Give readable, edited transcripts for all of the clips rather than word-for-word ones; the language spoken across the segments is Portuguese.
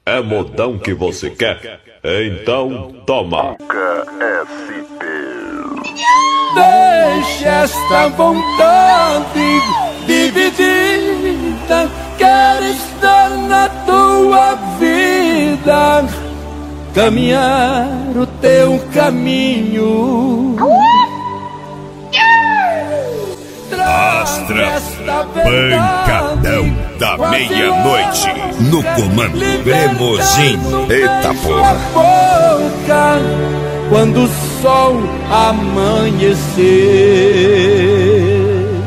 É modão que você quer? Então toma. Deixa esta vontade dividida, quero estar na tua vida, caminhar o teu caminho. Astra, pancadão da meia-noite, no comando Cremosinho. Eita porra! Boca, quando o sol amanhecer.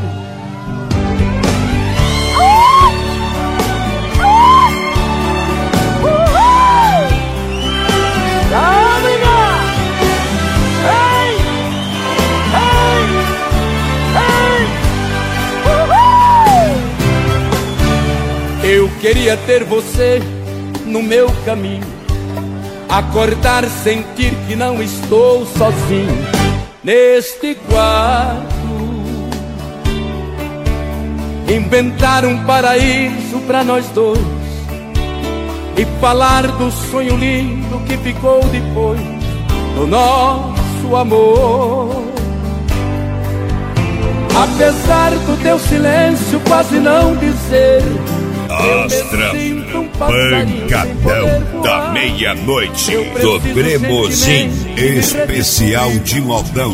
Eu queria ter você no meu caminho, acordar, sentir que não estou sozinho neste quarto, inventar um paraíso pra nós dois e falar do sonho lindo que ficou depois do nosso amor. Apesar do teu silêncio quase não dizer, Astra, pancadão da meia-noite, do Cremosinho, especial de modão.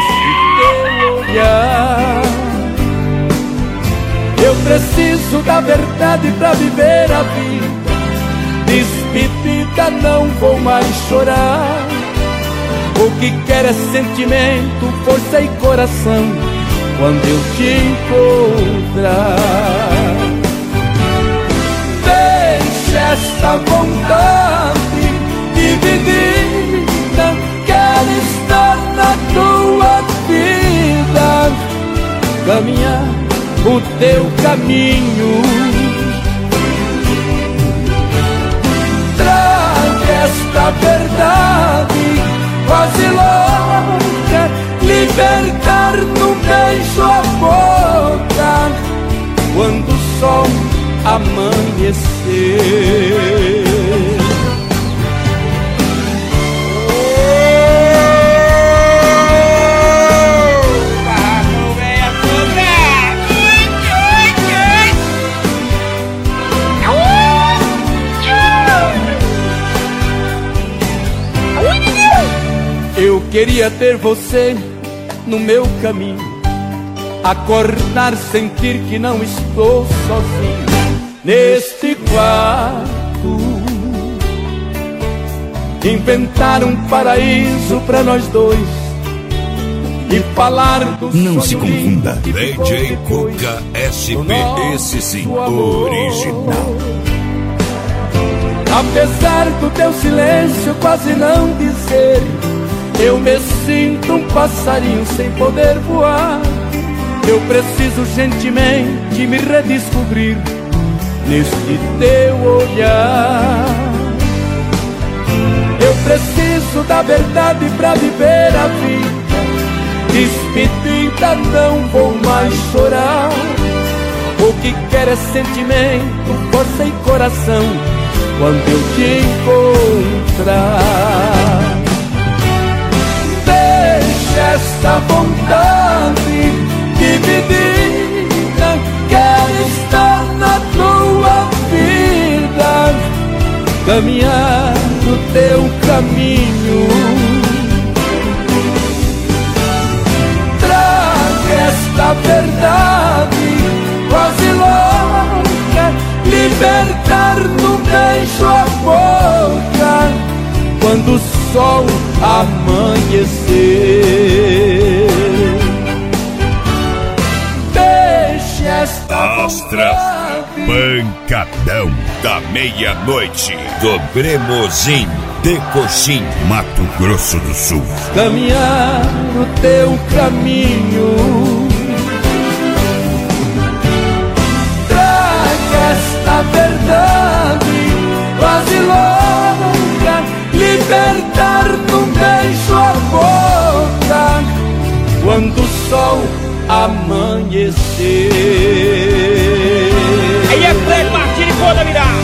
Eu preciso da verdade pra viver a vida. Despedida, não vou mais chorar. O que quero é sentimento, força e coração quando eu te encontrar. Esta vontade dividida, quero estar na tua vida, caminhar o teu caminho. Traga esta verdade quase louca, libertar num beijo a boca, quando o sol amanhecer. Eu queria ter você no meu caminho, acordar, sentir que não estou sozinho neste quarto, inventar um paraíso pra nós dois e falar do não se sonho confunda, DJ Cuca SP, esse sim, original. Apesar do teu silêncio quase não dizer, eu me sinto um passarinho sem poder voar. Eu preciso urgentemente me redescobrir neste teu olhar. Eu preciso da verdade pra viver a vida. Despedida, não vou mais chorar. O que quero é sentimento, força e coração quando eu te encontrar. Deixa esta vontade dividida, quero estar na tua vida, caminhar no teu caminho. Traga esta verdade quase louca, libertar num beijo a boca, quando o sol amanhecer. Deixa esta Astra, pancadão da meia-noite, do Cremosinho, de Coxim, Mato Grosso do Sul, caminhar o teu caminho. Traga esta verdade quase louca, libertar num beijo a boca, quando o sol amanhecer. Aí é Fred Martini, conta virar.